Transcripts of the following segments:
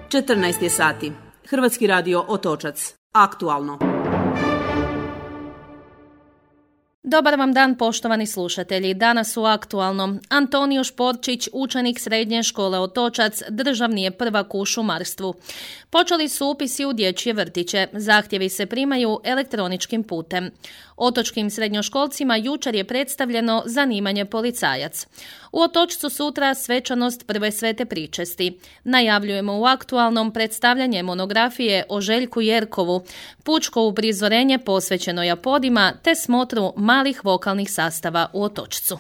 14 je sati. Hrvatski radio Otočac. Aktualno. Dobar vam dan, poštovani slušatelji. Danas u Aktualnom. Antonio Šporčić, učenik srednje škole Otočac, državni je prvak u šumarstvu. Počeli su upisi u dječje vrtiće. Zahtjevi se primaju elektroničkim putem. Otočkim srednjoškolcima jučer je predstavljeno zanimanje policajac. U Otočcu sutra svečanost prve svete pričesti. Najavljujemo u Aktualnom predstavljanje monografije o Željku Jerkovu, pučko uprizorenje posvećeno Japodima te smotru malih vokalnih sastava u Otočcu.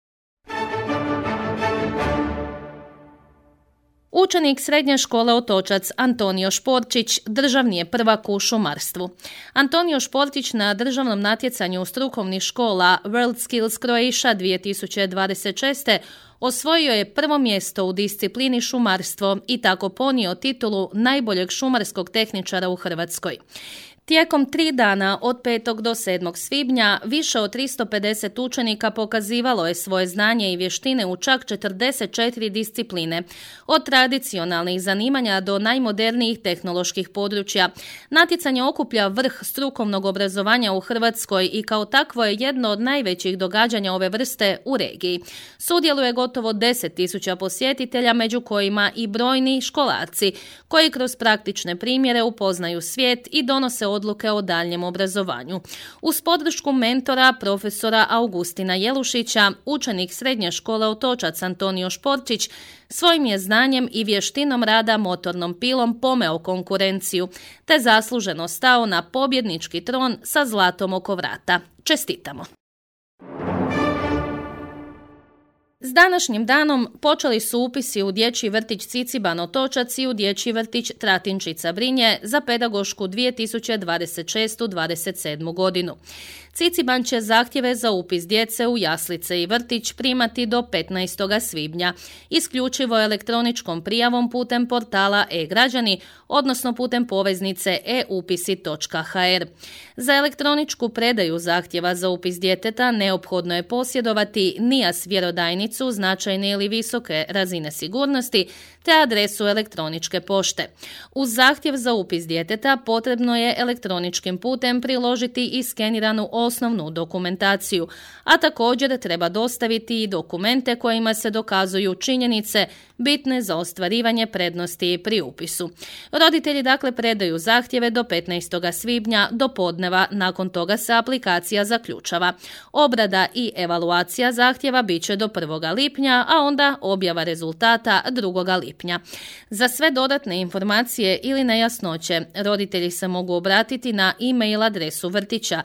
Učenik srednje škole Otočac Antonio Šporčić državni je prvak u šumarstvu. Antonio Šporčić na državnom natjecanju strukovnih škola World Skills Croatia 2026. osvojio je prvo mjesto u disciplini šumarstvo i tako ponio titulu najboljeg šumarskog tehničara u Hrvatskoj. Tijekom 3 dana od 5. do 7. svibnja više od 350 učenika pokazivalo je svoje znanje i vještine u čak 44 discipline, od tradicionalnih zanimanja do najmodernijih tehnoloških područja. Natjecanje okuplja vrh strukovnog obrazovanja u Hrvatskoj i kao takvo je jedno od najvećih događanja ove vrste u regiji. Sudjeluje gotovo 10.000 posjetitelja, među kojima i brojni školarci, koji kroz praktične primjere upoznaju svijet i donose odluke o daljnjem obrazovanju. Uz podršku mentora profesora Augustina Jelušića, učenik srednje škole Otočac Antonio Šporčić svojim je znanjem i vještinom rada motornom pilom pomeo konkurenciju, te zasluženo stao na pobjednički tron sa zlatom oko vrata. Čestitamo! S današnjim danom počeli su upisi u dječji vrtić Ciciban Otočac i u dječji vrtić Tratinčica Brinje za pedagošku 2026-27. godinu. Ciciban će zahtjeve za upis djece u jaslice i vrtić primati do 15. svibnja, isključivo elektroničkom prijavom putem portala e-građani, odnosno putem poveznice eupisi.hr. Za elektroničku predaju zahtjeva za upis djeteta neophodno je posjedovati NIAS vjerodajnicu značajne ili visoke razine sigurnosti te adresu elektroničke pošte. Uz zahtjev za upis djeteta potrebno je elektroničkim putem priložiti i skeniranu osnovnu dokumentaciju, a također treba dostaviti i dokumente kojima se dokazuju činjenice bitne za ostvarivanje prednosti pri upisu. Roditelji dakle predaju zahtjeve do 15. svibnja do podneva, nakon toga se aplikacija zaključava. Obrada i evaluacija zahtjeva bit će do 1. lipnja, a onda objava rezultata 2. lipnja. Za sve dodatne informacije ili nejasnoće, roditelji se mogu obratiti na e-mail adresu vrtića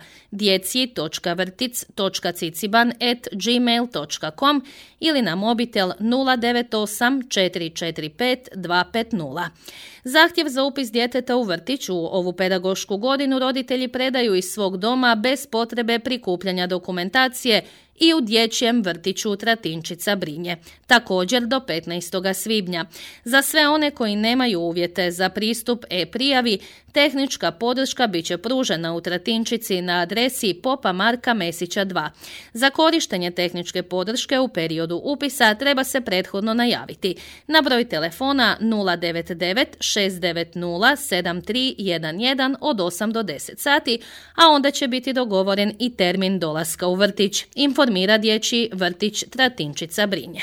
djeci.vrtic.ciciban@gmail.com ili na mobitel 098 445 250. Zahtjev za upis djeteta u vrtić u ovu pedagošku godinu roditelji predaju iz svog doma bez potrebe prikupljanja dokumentacije i u dječjem vrtiću Tratinčica Brinje, također do 15. svibnja. Za sve one koji nemaju uvjete za pristup e-prijavi, tehnička podrška bit će pružena u Tratinčici na adresi Popa Marka Mesića 2. Za korištenje tehničke podrške u periodu upisa treba se prethodno najaviti na broj telefona 099 690 7311 od 8 do 10 sati, a onda će biti dogovoren i termin dolaska u vrtić, informira dječji vrtić Tratinčica Brinje.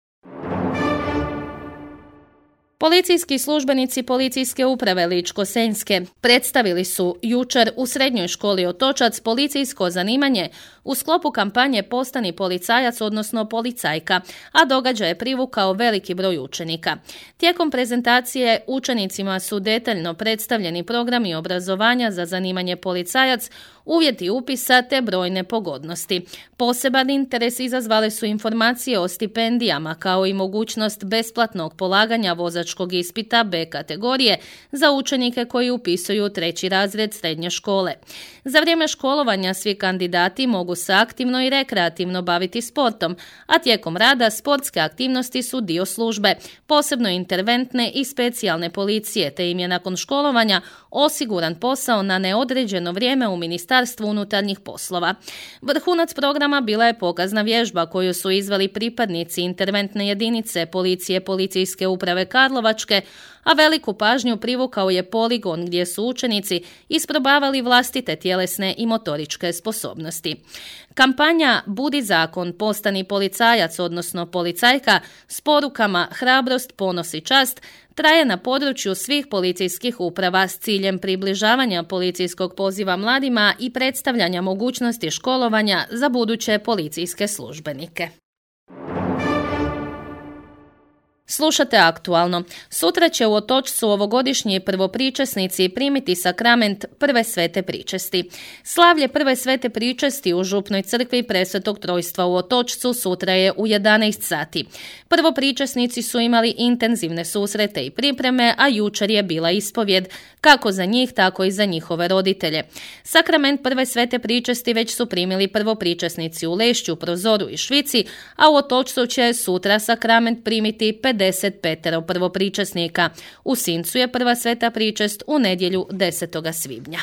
Policijski službenici Policijske uprave Ličko-senjske predstavili su jučer u srednjoj školi Otočac policijsko zanimanje u sklopu kampanje Postani policajac, odnosno policajka, a događaj je privukao veliki broj učenika. Tijekom prezentacije učenicima su detaljno predstavljeni programi obrazovanja za zanimanje policajac, uvjeti upisa te brojne pogodnosti. Poseban interes izazvale su informacije o stipendijama kao i mogućnost besplatnog polaganja vozačkog ispita B kategorije za učenike koji upisuju 3. razred srednje škole. Za vrijeme školovanja svi kandidati mogu se aktivno i rekreativno baviti sportom, a tijekom rada sportske aktivnosti su dio službe, posebno interventne i specijalne policije, te im je nakon školovanja osiguran posao na neodređeno vrijeme u Ministarstvu unutarnjih poslova. Vrhunac programa bila je pokazna vježba koju su izveli pripadnici interventne jedinice policije Policijske uprave Karlovac Karlovačke, a veliku pažnju privukao je poligon gdje su učenici isprobavali vlastite tjelesne i motoričke sposobnosti. Kampanja Budi zakon, postani policajac, odnosno policajka, s porukama hrabrost, ponos i čast, traje na području svih policijskih uprava s ciljem približavanja policijskog poziva mladima i predstavljanja mogućnosti školovanja za buduće policijske službenike. Slušate Aktualno. Sutra će u Otočcu ovogodišnji prvopričesnici primiti sakrament Prve svete pričesti. Slavlje Prve svete pričesti u Župnoj crkvi Presvetog Trojstva u Otočcu sutra je u 11 sati. Prvopričesnici su imali intenzivne susrete i pripreme, a jučer je bila ispovjed, kako za njih, tako i za njihove roditelje. Sakrament Prve svete pričesti već su primili prvopričesnici u Lešću, Prozoru i Švici, a u Otočcu će sutra sakrament primiti 55 prvopričesnika. U Sincu je prva sveta pričest u nedjelju 10. svibnja.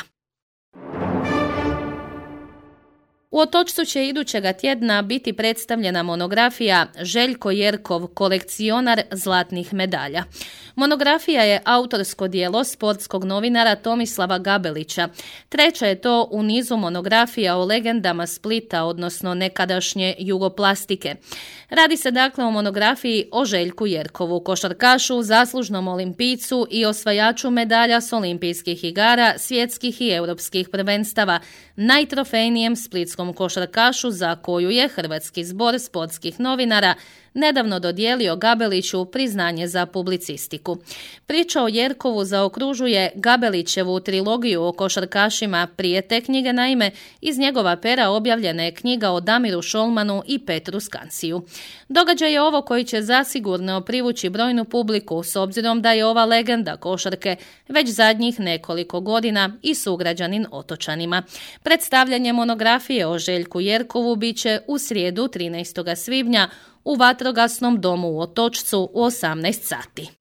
U Otočcu će idućega tjedna biti predstavljena monografija Željko Jerkov, kolekcionar zlatnih medalja. Monografija je autorsko djelo sportskog novinara Tomislava Gabelića. Treća je to u nizu monografija o legendama Splita, odnosno nekadašnje Jugoplastike. Radi se dakle o monografiji o Željku Jerkovu, košarkašu, zaslužnom olimpijcu i osvajaču medalja s olimpijskih igara, svjetskih i europskih prvenstava, najtrofejnijem splitskom košarkašu za koju je Hrvatski zbor sportskih novinara nedavno dodijelio Gabeliću priznanje za publicistiku. Priča o Jerkovu zaokružuje Gabelićevu trilogiju o košarkašima. Prije te knjige, naime, iz njegova pera objavljena je knjiga o Damiru Šolmanu i Petru Skansiju. Događaj je ovo koji će zasigurno privući brojnu publiku, s obzirom da je ova legenda košarke već zadnjih nekoliko godina i sugrađanin Otočanima. Predstavljanje monografije o Željku Jerkovu bit će u srijedu 13. svibnja u Vatrogasnom domu u Otočcu u 18 sati.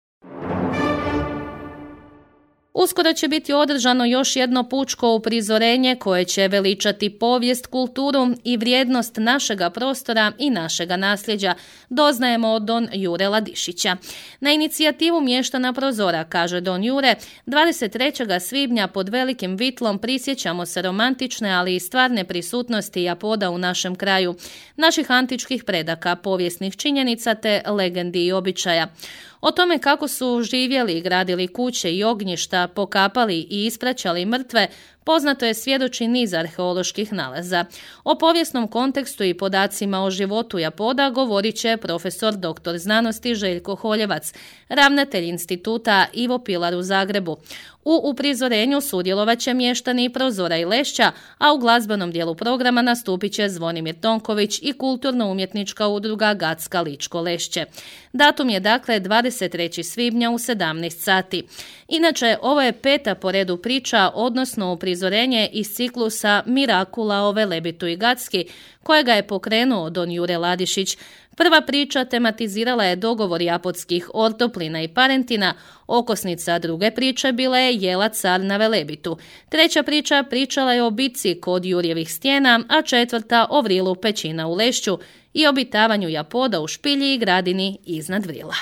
Uskoro će biti održano još jedno pučko uprizorenje koje će veličati povijest, kulturu i vrijednost našega prostora i našega nasljeđa, doznajemo od don Jure Ladišića. Na inicijativu mještana Prozora, kaže don Jure, 23. svibnja pod Velikim Vitlom prisjećamo se romantične, ali i stvarne prisutnosti Japoda u našem kraju, naših antičkih predaka, povijesnih činjenica te legendi i običaja. O tome kako su živjeli i gradili kuće i ognjišta, pokapali i ispraćali mrtve, poznato je svjedoči niz arheoloških nalaza. O povijesnom kontekstu i podacima o životu Japoda govorit će profesor dr. znanosti Željko Holjevac, ravnatelj instituta Ivo Pilar u Zagrebu. U uprizorenju sudjelovat će mještani Prozora i Lešća, a u glazbenom dijelu programa nastupit će Zvonimir Tonković i kulturno-umjetnička udruga Gacka Ličko Lešće. Datum je dakle 23. svibnja u 17 sati. Inače, ovo je 5. po redu priča, odnosno uprizorenje iz ciklusa Mirakula o Velebitu i Gacki, kojega je pokrenuo don Jure Ladišić. Prva priča tematizirala je dogovor japodskih Ortoplina i Parentina, okosnica druge priče bila je Jela car na Velebitu. Treća priča pričala je o bitci kod Jurjevih stijena, a četvrta o vrilu Pećina u Lešću i obitavanju Japoda u Špilji i Gradini iznad vrila.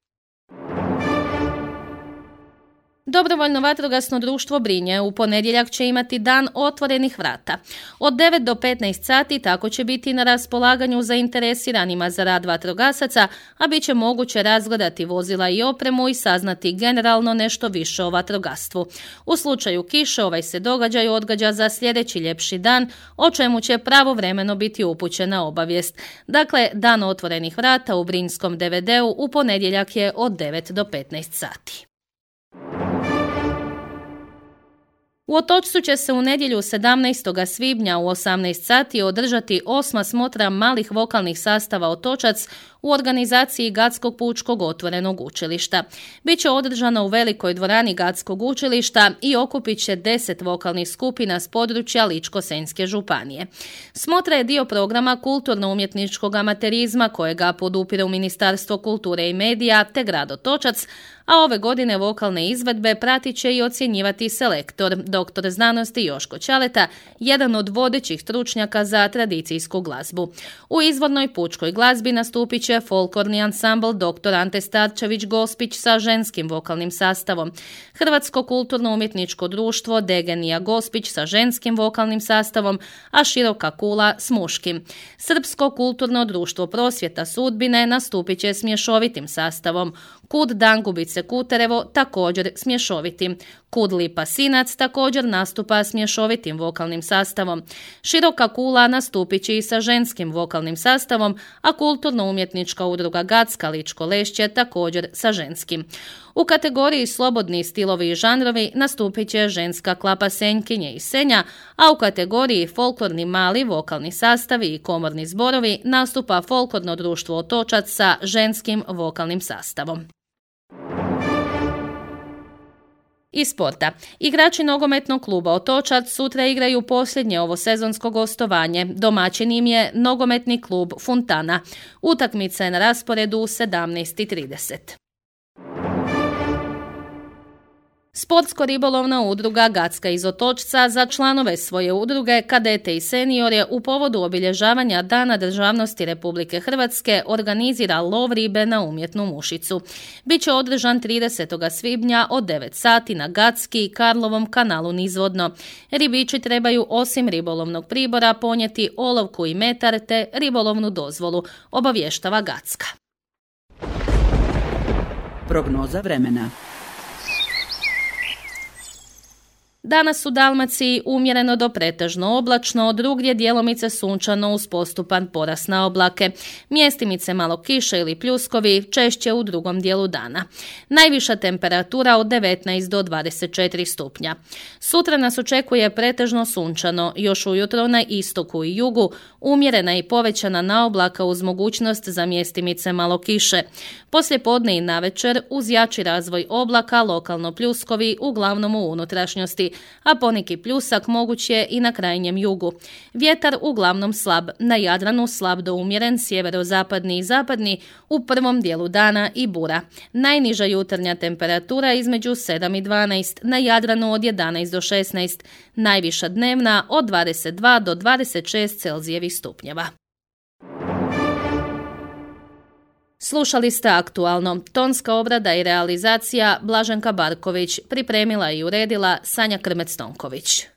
Dobrovoljno vatrogasno društvo Brinje u ponedjeljak će imati dan otvorenih vrata. Od 9 do 15 sati tako će biti na raspolaganju zainteresiranima za rad vatrogasaca, a bit će moguće razgledati vozila i opremu i saznati generalno nešto više o vatrogastvu. U slučaju kiše ovaj se događaj odgađa za sljedeći ljepši dan, o čemu će pravovremeno biti upućena obavijest. Dakle, dan otvorenih vrata u Brinjskom DVD-u u ponedjeljak je od 9 do 15 sati. U Otočcu će se u nedjelju 17. svibnja u 18 sati održati 8. smotra malih vokalnih sastava Otočac u organizaciji Gatskog pučkog otvorenog učilišta. Biće održano u velikoj dvorani Gatskog učilišta i okupit će 10 vokalnih skupina s područja Ličko-senjske županije. Smotra je dio programa kulturno-umjetničkog amaterizma kojega podupiru Ministarstvo kulture i medija te grad Otočac, a ove godine vokalne izvedbe pratit će i ocjenjivati selektor doktor znanosti Joško Ćaleta, jedan od vodećih stručnjaka za tradicijsku glazbu. U izvornoj pučkoj glazbi nastupit će folklorni ansambl dr. Ante Starčević-Gospić sa ženskim vokalnim sastavom, Hrvatsko kulturno-umjetničko društvo Degenija Gospić sa ženskim vokalnim sastavom, a Široka kula s muškim. Srpsko kulturno društvo Prosvjeta sudbine nastupit će s mješovitim sastavom. Kud Dangubice Kuterevo također s mješovitim. Kud Lipa Sinac također nastupa s mješovitim vokalnim sastavom. Široka kula nastupit će i sa ženskim vokalnim sastavom, a kulturno-umjetnička udruga Gacka Ličko Lešće također sa ženskim. U kategoriji slobodni stilovi i žanrovi nastupit će ženska klapa Senjkinje i Senja, a u kategoriji folklorni mali vokalni sastavi i komorni zborovi nastupa folklorno društvo Otočac sa ženskim vokalnim sastavom. Iz sporta. Igrači nogometnog kluba Otočac sutra igraju posljednje ovo sezonsko gostovanje. Domaćin im je nogometni klub Funtana. Utakmica je na rasporedu u 17:30. Sportsko-ribolovna udruga Gacka iz Otočca za članove svoje udruge, kadete i seniore u povodu obilježavanja Dana državnosti Republike Hrvatske organizira lov ribe na umjetnu mušicu. Biće održan 30. svibnja od 9 sati na Gacki i Karlovom kanalu nizvodno. Ribiči trebaju osim ribolovnog pribora ponijeti olovku i metar te ribolovnu dozvolu, obavještava Gacka. Prognoza vremena. Danas u Dalmaciji umjereno do pretežno oblačno, drugdje djelomice sunčano uz postupan porast na oblake. Mjestimice malo kiše ili pljuskovi, češće u drugom dijelu dana. Najviša temperatura od 19 do 24 stupnja. Sutra nas očekuje pretežno sunčano, još ujutro na istoku i jugu, umjerena i povećana na oblaka uz mogućnost za mjestimice malo kiše. Poslijepodne i navečer uz jači razvoj oblaka, lokalno pljuskovi, uglavnom u unutrašnjosti, a poneki pljusak moguć je i na krajnjem jugu. Vjetar uglavnom slab, na Jadranu slab do umjeren, sjeverozapadni i zapadni, u prvom dijelu dana i bura. Najniža jutarnja temperatura između 7 i 12, na Jadranu od 11 do 16, najviša dnevna od 22 do 26 Celzijevih stupnjeva. Slušali ste Aktualno. Tonska obrada i realizacija Blaženka Barković, pripremila i uredila Sanja Krmec-Tonković.